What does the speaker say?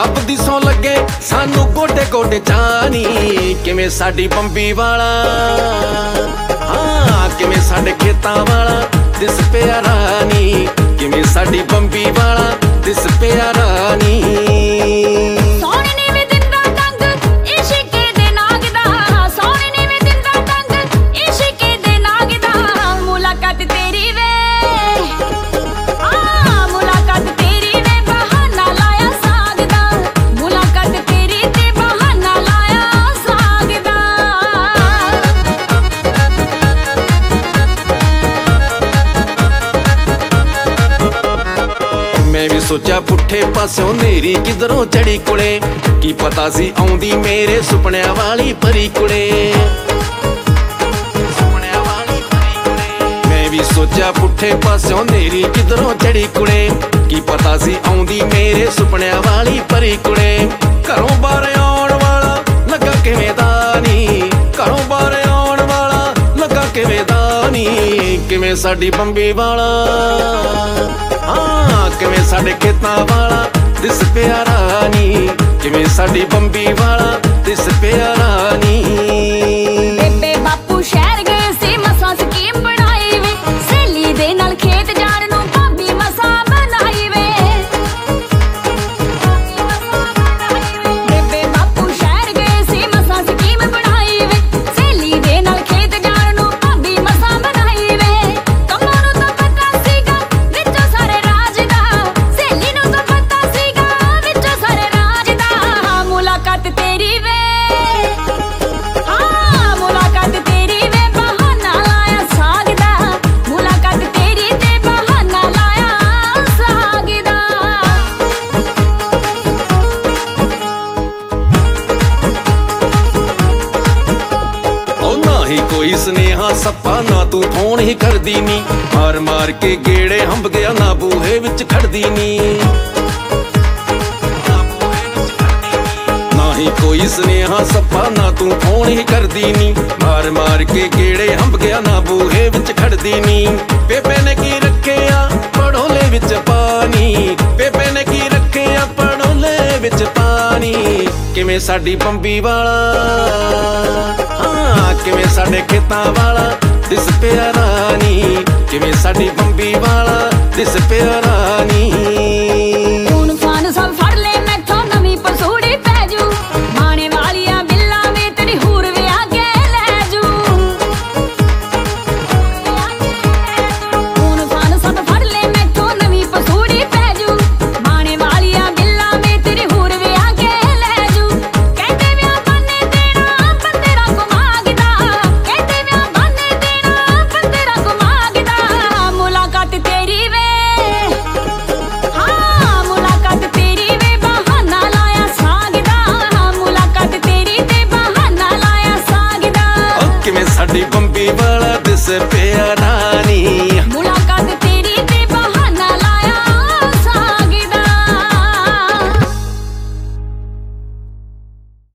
ਰੱਬ ਦੀ ਸੌ ਲੱਗੇ ਸਾਨੂੰ ਗੋਡੇ ਗੋਡੇ ਚਾਨੀ। ਕਿਵੇਂ ਸਾਡੀ ਬੰਬੀ ਵਾਲਾ, ਹਾਂ ਕਿਵੇਂ ਸਾਡੇ ਖੇਤਾਂ ਵਾਲਾ ਦਿਸ ਪਿਆ ਰਾਣੀ। ਕਿਵੇਂ ਸਾਡੀ ਬੰਬੀ ਵਾਲਾ ਦਿਸ ਪਿਆ ਰਾਣੀ। ਮੈਂ ਵੀ ਸੋਚਿਆ ਪੁੱਠੇ ਪਾਸਿਓਂ ਨੇਰੀ ਕਿਧਰੋਂ ਚੜੀ ਕੁੜੇ। ਕੀ ਪਤਾ ਸੀ ਆਉਂਦੀ ਮੇਰੇ ਸੁਪਨਿਆਂ ਵਾਲੀ ਪਰੀ ਕੁੜੇ। ਮੈਂ ਵੀ ਸੋਚਿਆ ਪੁੱਠੇ ਪਾਸਿਓਂ ਨੇਰੀ ਕਿਧਰੋਂ ਚੜੀ ਕੁੜੇ। ਕੀ ਪਤਾ ਸੀ ਆਉਂਦੀ ਮੇਰੇ ਸੁਪਨਿਆਂ ਵਾਲੀ ਪਰੀ ਕੁੜੇ। ਘਰੋਂ ਬਾਹਰ ਆਉਣ ਵਾਲਾ ਲੱਗਾ ਕਿਵੇਂ ਦਾ ਨੀ। ਘਰੋਂ ਬਾਹਰ ਆਉਣ ਵਾਲਾ ਲੱਗਾ ਕਿਵੇਂ ਦਾ ਨੀ। ਕਿਵੇਂ ਸਾਡੀ ਬੰਬੀ ਵਾਲਾ, ਹਾਂ ਕਿਵੇਂ ਸਾਡੇ ਖੇਤਾਂ ਵਾਲਾ ਦਿਸ ਪਿਆ ਰਾਣੀ। ਕਿਵੇਂ ਸਾਡੀ ਬੰਬੀ ਵਾਲਾ ਦਿਸ ਪਿਆ ਰਾਣੀ। ਬੇਬੇ ਬਾਪੂ ਸ਼ਹਿਰ ਗਏ ਸੀ ਮਸਾਂ ਸਕੀਮ ਬਣਾਈ ਵੇ। ਸਹੇਲੀ ਦੇ ਨਾਲ ਖੇਤ ਜਾਣ ਨੂੰ ਭਾਬੀ ਮਸਾਂ ਬਣਾਈ ਵੇ। ਬੇਬੇ ਬਾਪੂ ਸ਼ਹਿਰ ਗਏ ਸੀ ਮਸਾਂ ਸਕੀਮ ਬਣਾਈ ਵੇ। ਸਹੇਲੀ ਦੇ ਨਾਲ ਖੇਤ ਜਾਣ ਨੂੰ ਭਾਬੀ ਮਸਾਂ ਬਣਾਈ ਵੇ। ਕੰਮਾਂ ਨੂੰ ਤਾਂ ਪਤਾ ਸੀਗਾ ਵਿੱਚੋਂ ਸਾਰੇ ਰਾਜ ਦਾ। ਸਹੇਲੀ ਨੂੰ ਤਾਂ ਪਤਾ ਸੀਗਾ ਵਿੱਚੋਂ ਸਾਰੇ ਰਾਜ ਦਾ। ਮੁਲਾਕਾਤ ਤੇਰੀ ਵੇ, ਹਾਂ ਮੁਲਾਕਾਤ ਤੇਰੀ ਵੇ ਬਹਾਨਾ ਲਾਇਆ ਸਾਗ ਦਾ। ਮੁਲਾਕਾਤ ਤੇਰੀ ਤੇ ਬਹਾਨਾ ਲਾਇਆ ਸਾਗ ਦਾ। ਉਹ ਨਾ ਹੀ ਕੋਈ ਸੁਨੇਹਾ ਸੱਪਾ ਨਾ ਤੂੰ ਫੋਨ ਹੀ ਕਰਦੀ ਨੀ। ਮਾਰ ਮਾਰ ਕੇ ਗੇੜੇ ਹੰਬ ਗਿਆ ਨਾ ਬੂਹੇ ਵਿੱਚ ਖੜਦੀ ਨੀ। ਨਾ ਹੀ ਕੋਈ ਸੁਨੇਹਾ ਸੱਪਾ ਨਾ ਤੂੰ ਫੋਨ ਹੀ ਕਰਦੀ ਨੀ। ਮਾਰ ਮਾਰ ਕੇ ਗੇੜੇ ਹੰਬ ਗਿਆ ਨਾ ਬੂਹੇ ਵਿੱਚ ਖੜਦੀ ਨੀ। ਬੇਬੇ ਨੇ ਕੀ ਰੱਖਿਆ ਪੜੋਲੇ ਵਿੱਚ ਪਾਣੀ। ਬੇਬੇ ਨੇ ਕੀ ਰੱਖਿਆ ਪੜੋਲੇ ਵਿੱਚ ਪਾਣੀ। ਕਿਵੇਂ ਸਾਡੀ ਬੰਬੀ ਵਾਲਾ, ਹਾਂ ਕਿਵੇਂ ਸਾਡੇ ਖੇਤਾਂ ਵਾਲਾ ਦਿਸ ਪਿਆ ਰਾਣੀ। ਕਿਵੇਂ ਸਾਡੀ ਬੰਬੀ ਵਾਲਾ ਦਿਸ ਪਿਆ ਰਾਣੀ। ਫੋਨ ਫਾਨ ਸਭ ਫੜ ਲੈ ਮੈਥੋਂ ਨਵੀਂ ਪਸੂੜੀ ਪੈ ਜੂ। ਮਾਣੇ ਵਾਲੀਆਂ ਬਿੱਲਾਂ ਵੇ ਤੇਰੀ ਹੂਰ ਵਿਆਹ ਕੇ ਲੈ ਜੂ। ਫੋਨ ਫਾਨ ਸਭ ਫੜ ਲੈ ਮੈਥੋਂ ਨਵੀਂ ਪਸੂੜੀ ਪੈ ਜੂ। ਮਾਣੇ ਵਾਲੀਆਂ ਬਿੱਲਾਂ ਵੇ ਤੇਰੀ ਹੂਰ ਵਿਆਹ ਕੇ ਲੈ ਜੂ। ਕਹਿੰਦੇ ਵਿਆਹ ਬਾਨੇ ਦੇਣਾ ਬੰਦੇਰਾ ਘੁਮਾਗਦਾ। ਕਹਿੰਦੇ ਵਿਆਹ ਬਾਨੇ ਦੇਣਾ ਬੰਦੇਰਾ ਘੁਮਾਗਦਾ। ਮੁਲਾਕਾਤ ਤੇਰੀ ਵੇ, ਹਾਂ ਮੁਲਾਕਾਤ ਤੇਰੀ ਵੇ ਬਹਾਨਾ ਲਾਇਆ ਸਾਗ ਦਾ। ਮੁਲਾਕਾਤ ਤੇਰੀ ਤੇ ਬਹਾਨਾ ਲਾਇਆ ਸਾਗ ਦਾ। ਉਹ ਕਿਵੇਂ ਸਾਡੀ ਬੰਬੀ ਵਾਲਾ ਦਿਸ ਪਿਆ ਰਾਣੀ।